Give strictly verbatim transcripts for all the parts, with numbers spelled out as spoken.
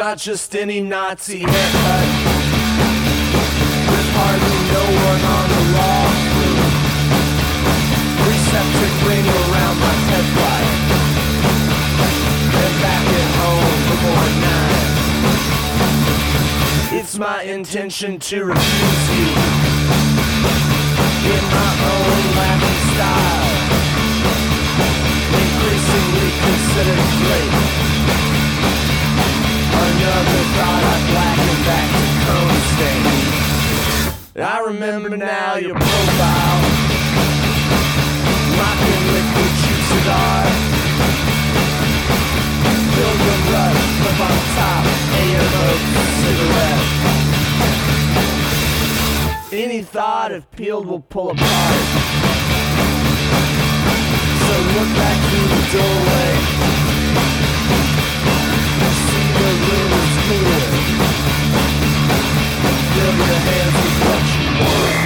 not just any Nazi haircut. There's hardly no one on the law crew. Three-septic ring around my headlight. And back at home before nine. It's my intention to refuse you in my own laughing style. Increasingly considered great. Another thought I blackened back to cone stain. I remember now your profile. Mocking liquid cheap cigar. Pilgrim rush, flip on top, A M O cigarette. Any thought if peeled will pull apart. So look back through the doorway. See the room is clear. Fill your hands with what you want.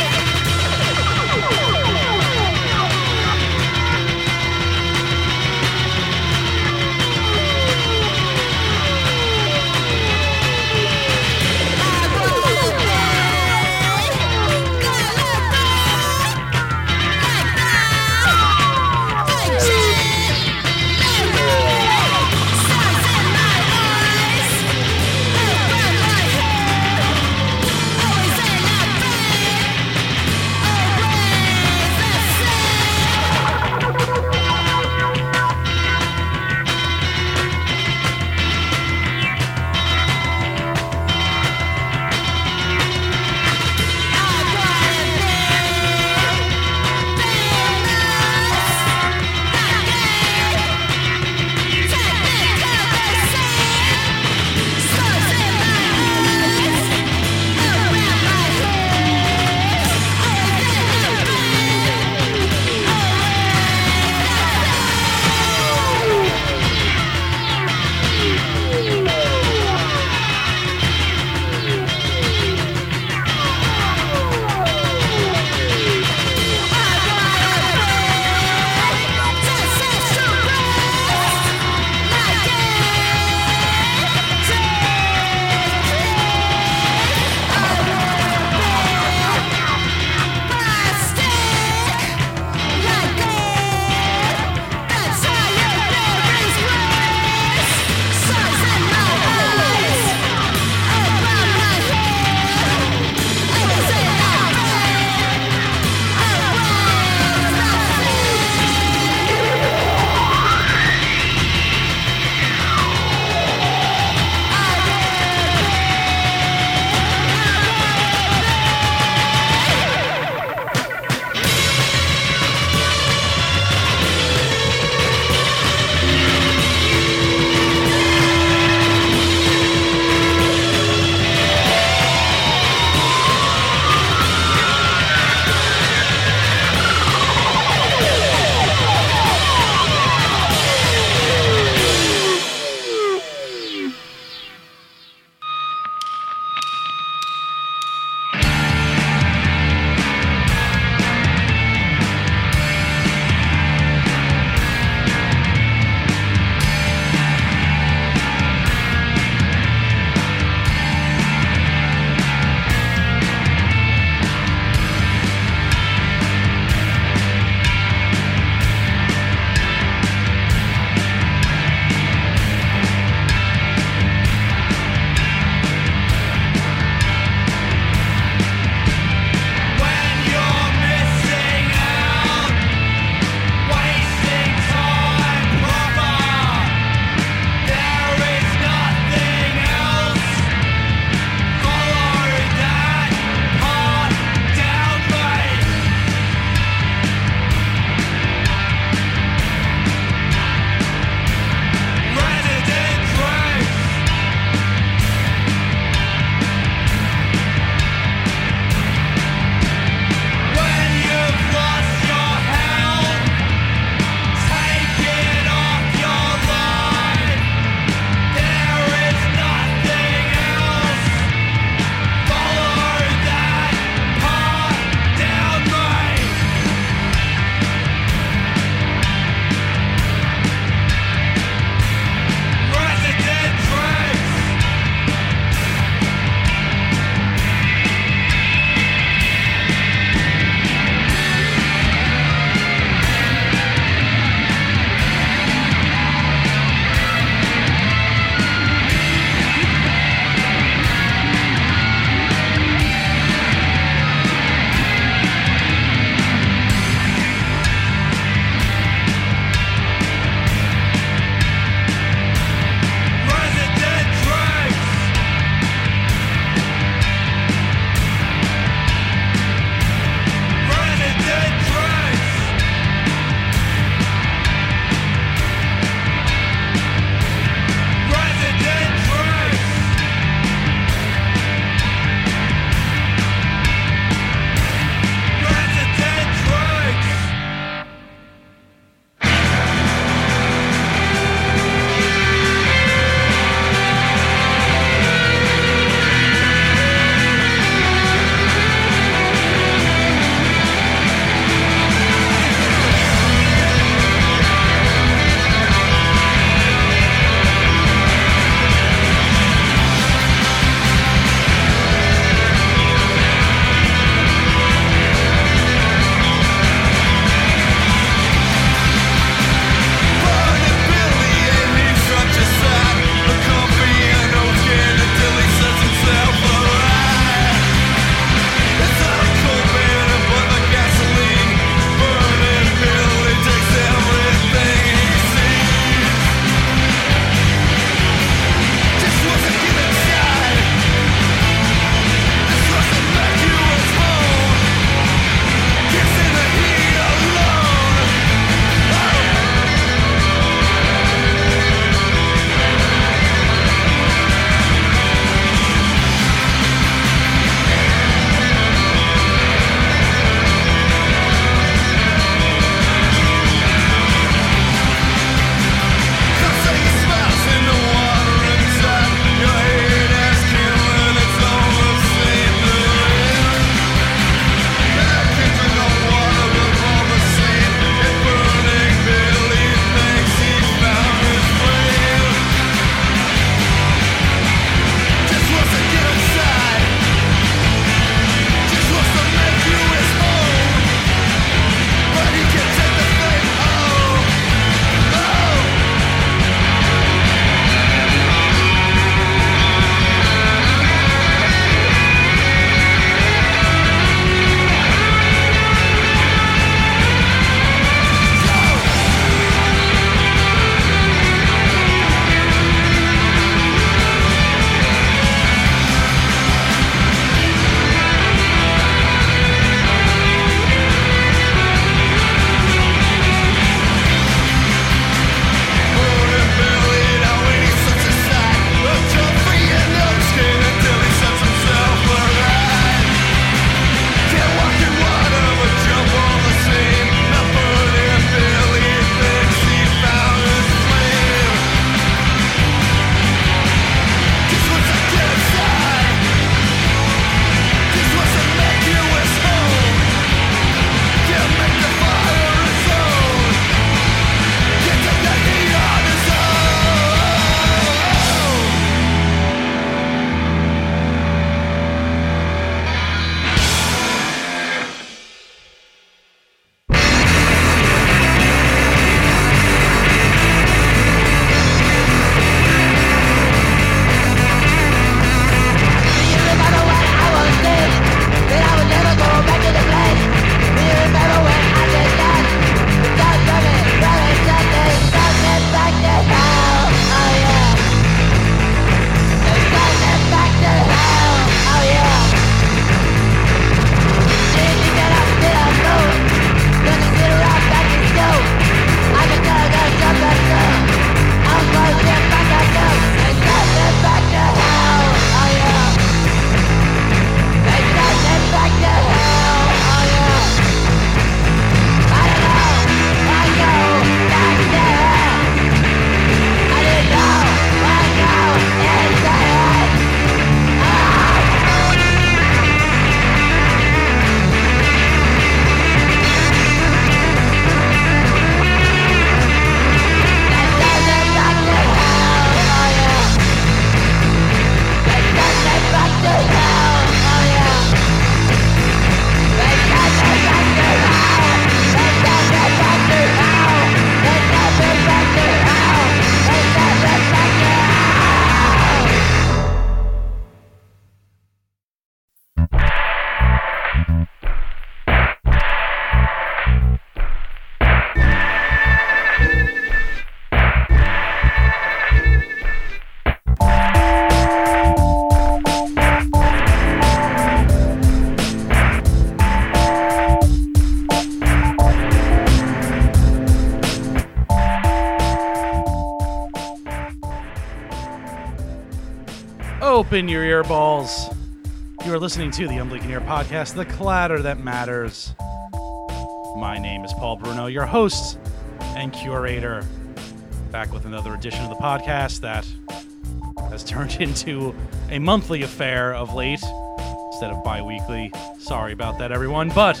Open your earballs. You are listening to the Unblinking Ear podcast, The Clatter That Matters. My name is Paul Bruno, your host and curator, back with another edition of the podcast that has turned into a monthly affair of late instead of bi-weekly. Sorry about that, everyone, but...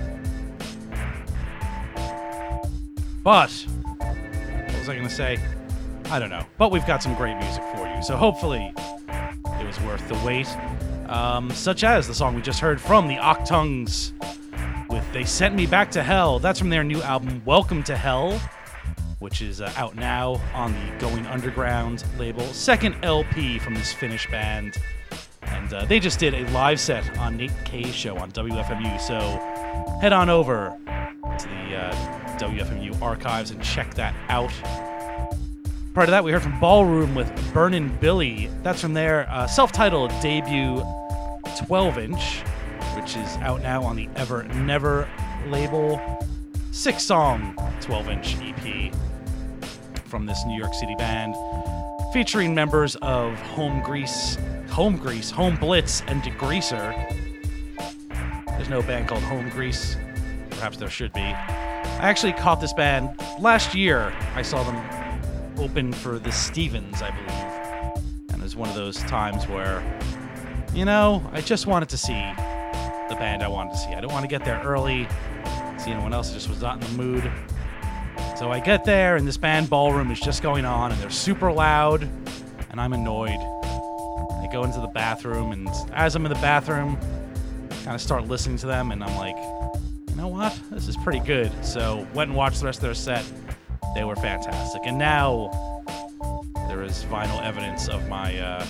But... What was I going to say? I don't know. But we've got some great music for you, so hopefully it was worth the wait. Um, such as the song we just heard from the Octungs with They Sent Me Back to Hell. That's from their new album, Welcome to Hell, which is uh, out now on the Going Underground label. Second L P from this Finnish band. And uh, they just did a live set on Nate K's show on W F M U, so head on over to the uh, W F M U archives and check that out. Prior to that, we heard from Ballroom with Burnin' Billy. That's from their uh, self-titled debut twelve-inch, which is out now on the Ever Never label. Six-song twelve-inch E P from this New York City band, featuring members of Home Grease, Home Grease, Home Blitz, and Degreaser. There's no band called Home Grease. Perhaps there should be. I actually caught this band last year. I saw them open for the Stevens, I believe. And it was one of those times where, you know, I just wanted to see the band I wanted to see. I didn't want to get there early, see anyone else. I just was not in the mood. So I get there, and this band Ballroom is just going on, and they're super loud, and I'm annoyed. I go into the bathroom, and as I'm in the bathroom, kind of start listening to them, and I'm like, you know what? This is pretty good. So went and watched the rest of their set. They were fantastic. And now there is vinyl evidence of my, uh,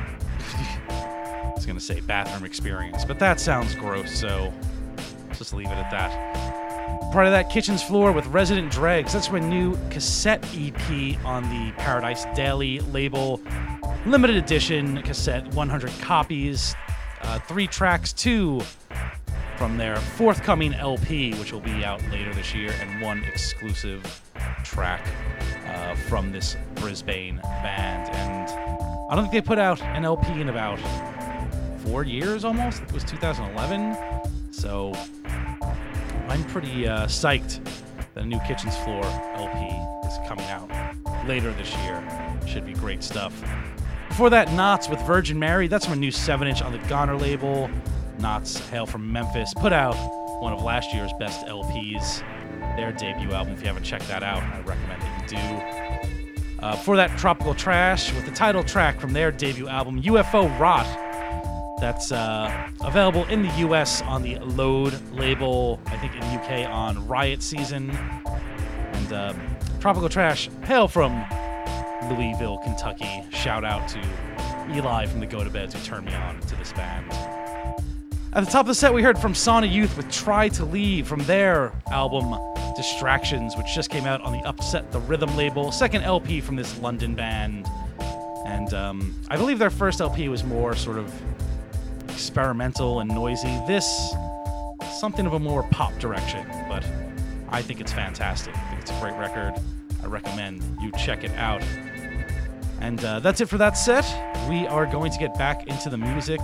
I was going to say bathroom experience, but that sounds gross, so let's just leave it at that. Part of that, Kitchen's Floor with Resident Dregs. That's my new cassette E P on the Paradise Daily label. Limited edition cassette, one hundred copies, uh, three tracks, two from their forthcoming L P, which will be out later this year, and one exclusive track uh, from this Brisbane band. And I don't think they put out an L P in about four years almost. I think it was two thousand eleven. So I'm pretty uh, psyched that a new Kitchen's Floor L P is coming out later this year. Should be great stuff. Before that, Knots with Virgin Mary. That's from a new seven-inch on the Goner label. Knots hail from Memphis. Put out one of last year's best L Ps. Their debut album. If you haven't checked that out, I recommend that you do. Uh, for that, Tropical Trash with the title track from their debut album, U F O Rot. That's uh, available in the U S on the Load label, I think in the U K on Riot Season. And uh, Tropical Trash hail from Louisville, Kentucky. Shout out to Eli from the Go to Beds who turned me on to this band. At the top of the set, we heard from Sauna Youth with Try to Leave from their album Distractions, which just came out on the Upset the Rhythm label. Second L P from this London band. And um, I believe their first L P was more sort of experimental and noisy. This, something of a more pop direction, but I think it's fantastic. I think it's a great record. I recommend you check it out. And uh, that's it for that set. We are going to get back into the music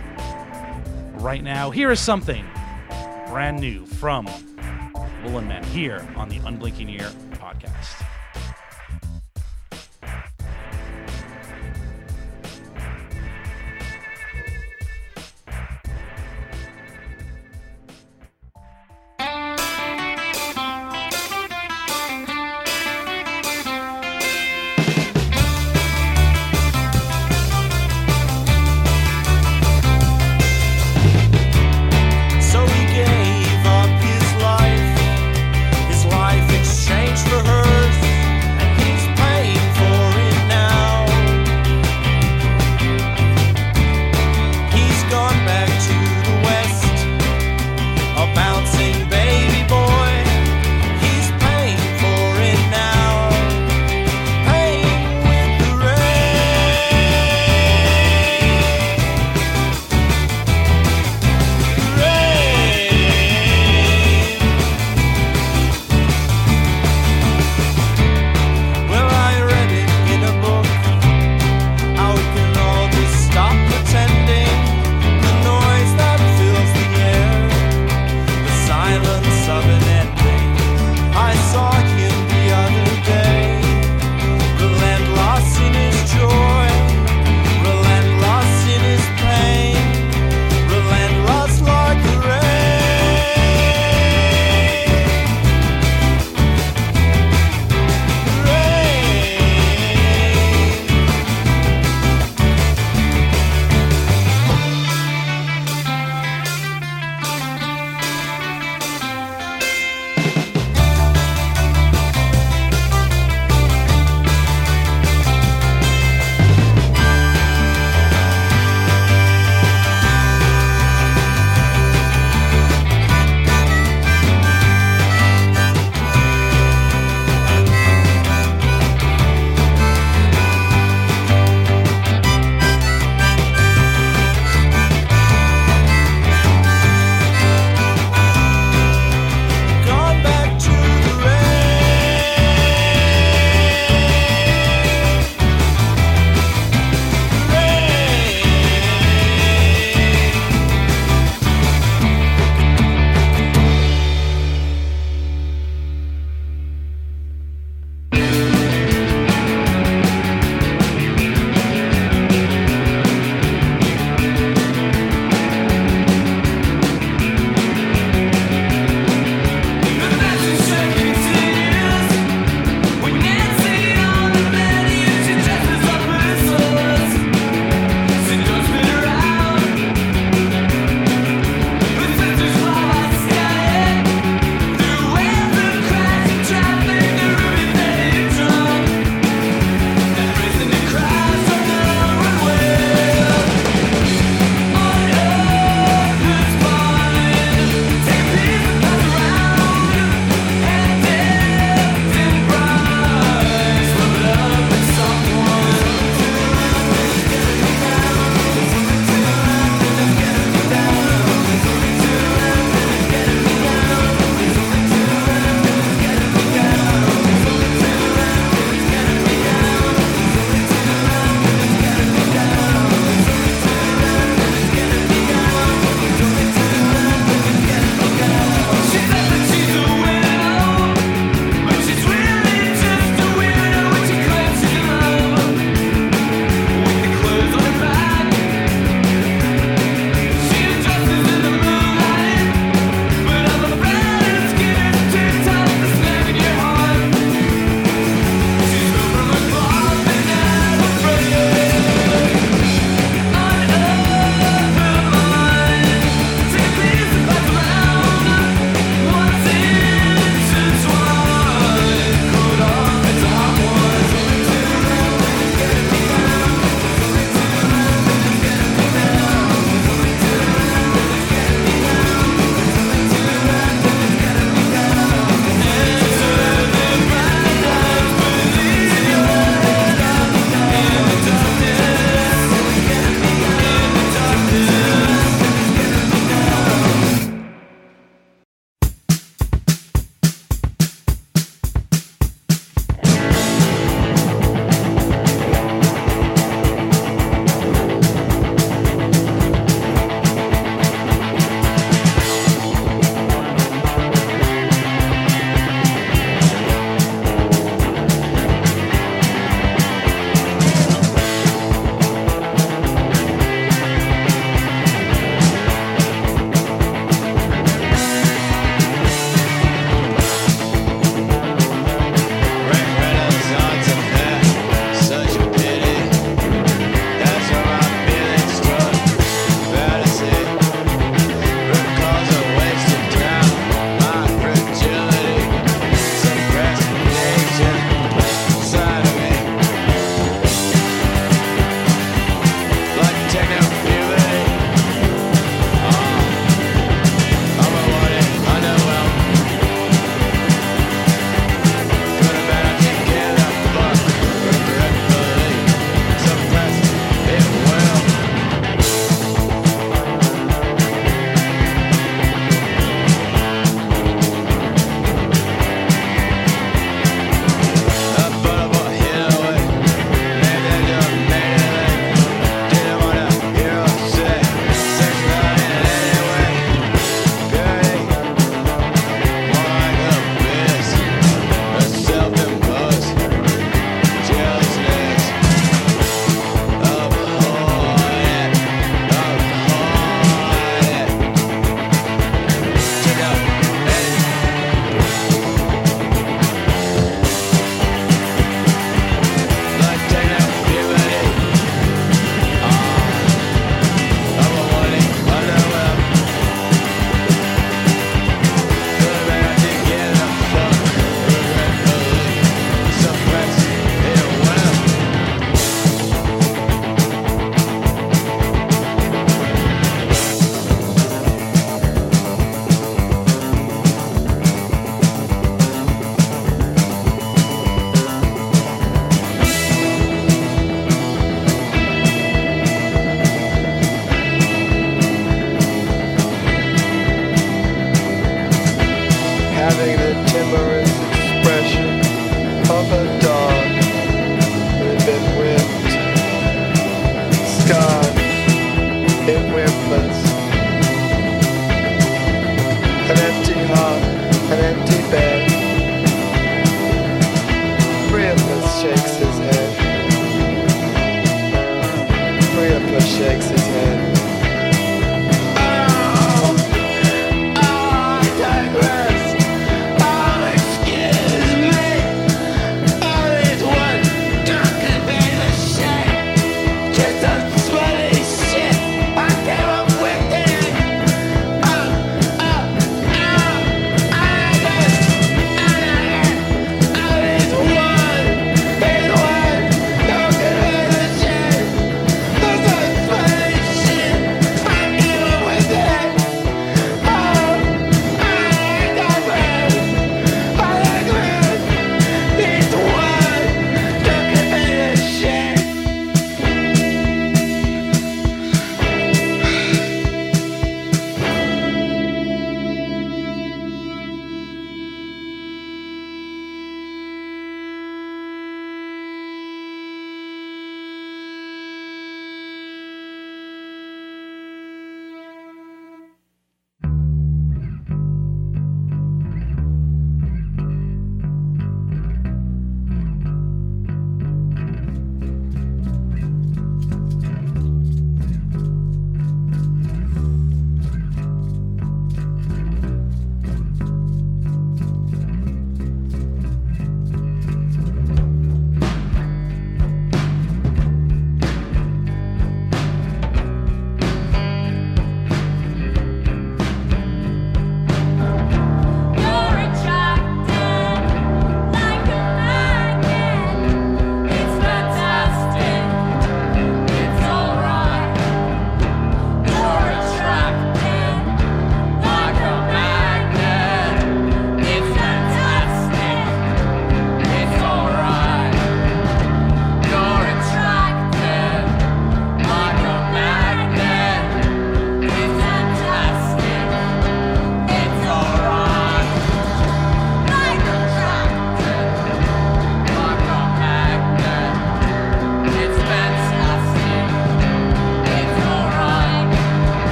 right now. Here is something brand new from Woolen Men here on the Unblinking Ear podcast. So he gave up his life, his life exchanged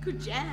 Good jam.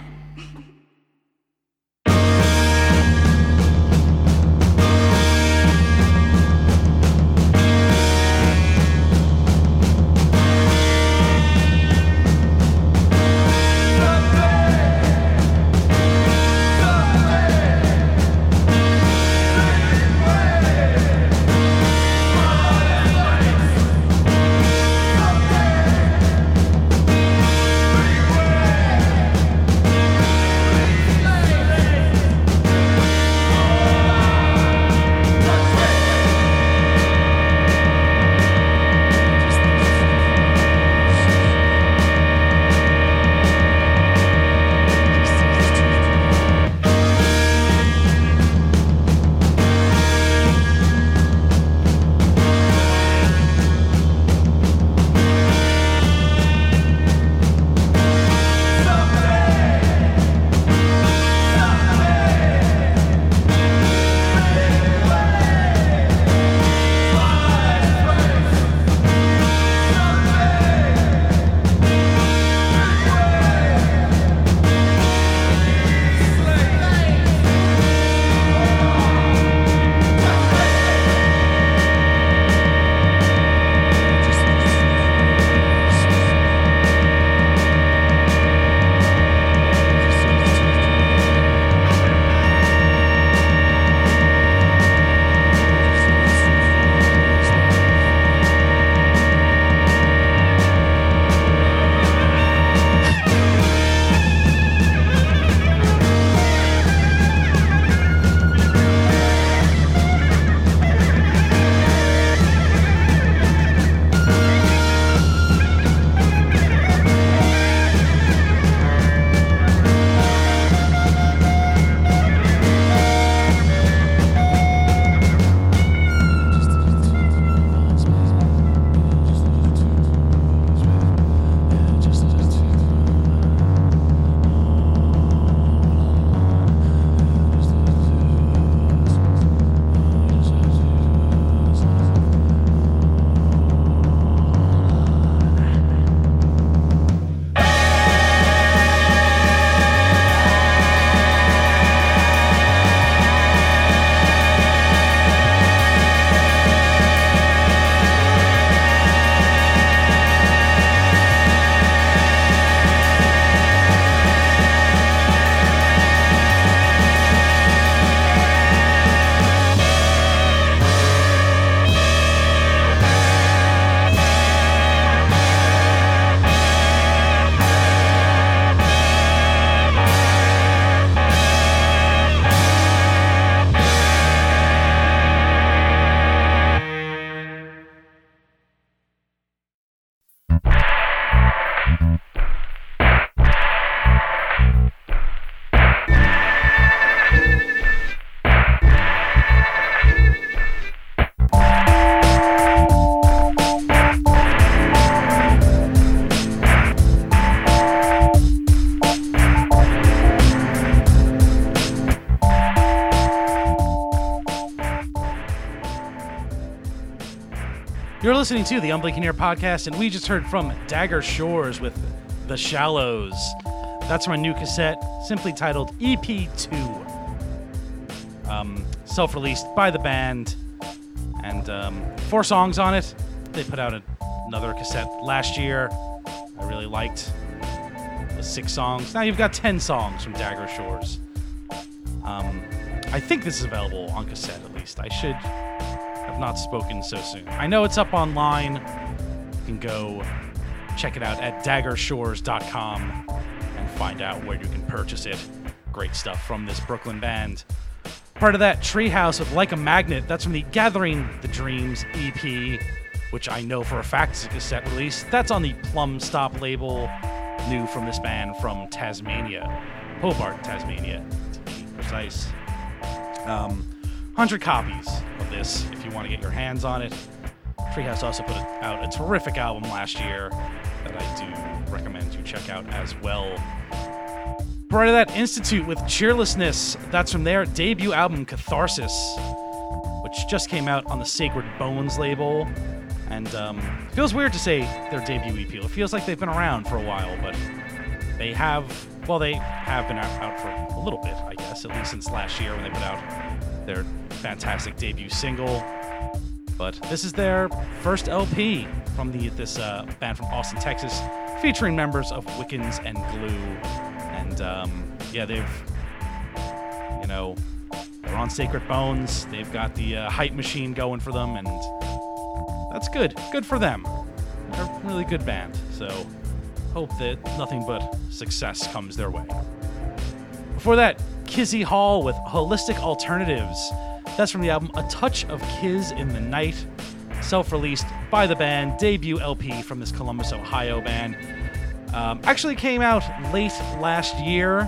You're listening to the Unblinking Ear podcast, and we just heard from Dagger Shores with The Shallows. That's from a new cassette, simply titled E P two. Um, self-released by the band, and um, four songs on it. They put out a, another cassette last year I really liked. The six songs. Now you've got ten songs from Dagger Shores. Um, I think this is available on cassette, at least. I should have not spoken so soon. I know it's up online. You can go check it out at dagger shores dot com and find out where you can purchase it. Great stuff from this Brooklyn band. Part of that, Treehouse with Like a Magnet. That's from the Gathering the Dreams E P, which I know for a fact is a cassette release. That's on the Plum Stop label, new from this band from Tasmania. Hobart, Tasmania, to be precise. Um, one hundred copies of this if you want to get your hands on it. Treehouse also put out a terrific album last year that I do recommend you check out as well. Part of that, Institute with Cheerlessness. That's from their debut album, Catharsis, which just came out on the Sacred Bones label. And um, feels weird to say their debut E P. It feels like they've been around for a while, but they have well, they have been out, out for a little bit, I guess, at least since last year when they put out their fantastic debut single. But this is their first L P from the this uh, band from Austin, Texas, featuring members of Wiccans and Glue. And um, yeah, they've, you know, they're on Sacred Bones. They've got the uh, hype machine going for them, and that's good. Good for them. They're a really good band. So hope that nothing but success comes their way. Before that, Kizzy Hall with Holistic Alternatives. That's from the album A Touch of Kiz in the Night, self-released by the band, debut L P from this Columbus, Ohio band. Um, actually came out late last year,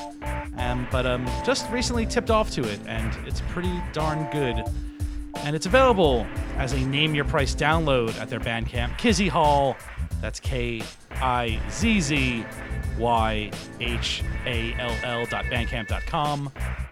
um, but um, just recently tipped off to it, and it's pretty darn good. And it's available as a Name Your Price download at their Bandcamp, Kizzy Hall. That's K I Z Z Y H A L L dot bandcamp dot com.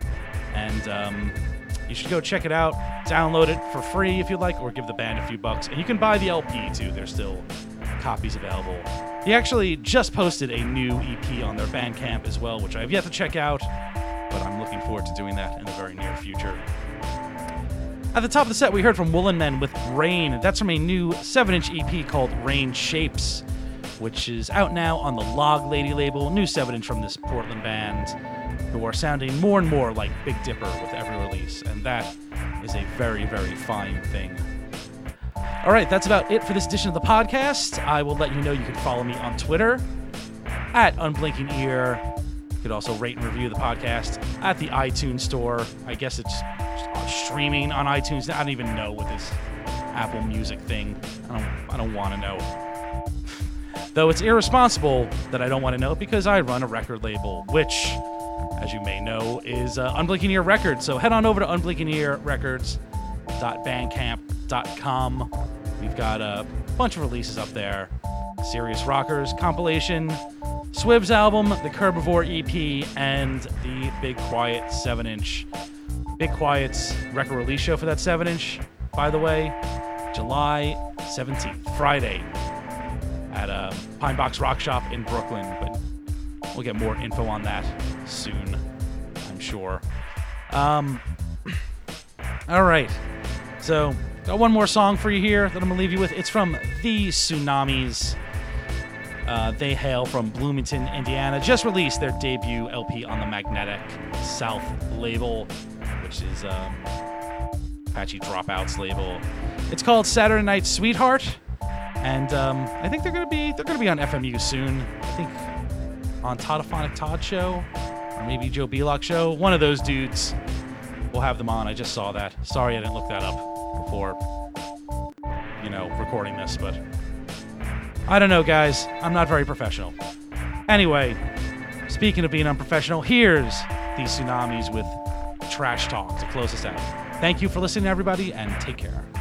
And um, you should go check it out, download it for free if you'd like, or give the band a few bucks. And you can buy the L P too. There's still copies available. They actually just posted a new E P on their Bandcamp as well, which I have yet to check out, but I'm looking forward to doing that in the very near future. At the top of the set, we heard from Woolen Men with Rain. That's from a new seven inch E P called Rain Shapes, which is out now on the Log Lady label. New seven inch from this Portland band, who are sounding more and more like Big Dipper with every release, and that is a very, very fine thing. All right, that's about it for this edition of the podcast. I will let you know you can follow me on Twitter, at Unblinking Ear. You could also rate and review the podcast at the iTunes Store. I guess it's streaming on iTunes. I don't even know what this Apple Music thing, I don't, I don't want to know. Though it's irresponsible that I don't want to know, because I run a record label, which, as you may know, is uh, Unblinking Ear Records. So head on over to unblinking ear records dot bandcamp dot com. We've got a bunch of releases up there. Serious Rockers compilation, Swib's album, the Curbivore E P, and the Big Quiet seven inch. Big Quiet's record release show for that seven inch, by the way, July seventeenth, Friday, at a Pine Box Rock Shop in Brooklyn. But we'll get more info on that soon, I'm sure. Um, all right. So, got one more song for you here that I'm going to leave you with. It's from The Tsunamis. Uh, they hail from Bloomington, Indiana. Just released their debut L P on the Magnetic South label, which is um, Apache Dropout's label. It's called Saturday Night Sweetheart, and um, I think they're gonna be they're gonna be on F M U soon. I think on Toddophonic Todd show, or maybe Joe Belock show. One of those dudes. We'll have them on. I just saw that. Sorry I didn't look that up before, you know, recording this, but I don't know, guys. I'm not very professional. Anyway, speaking of being unprofessional, here's The Tsunamis with Trash Talk to close us out. Thank you for listening, everybody, and take care.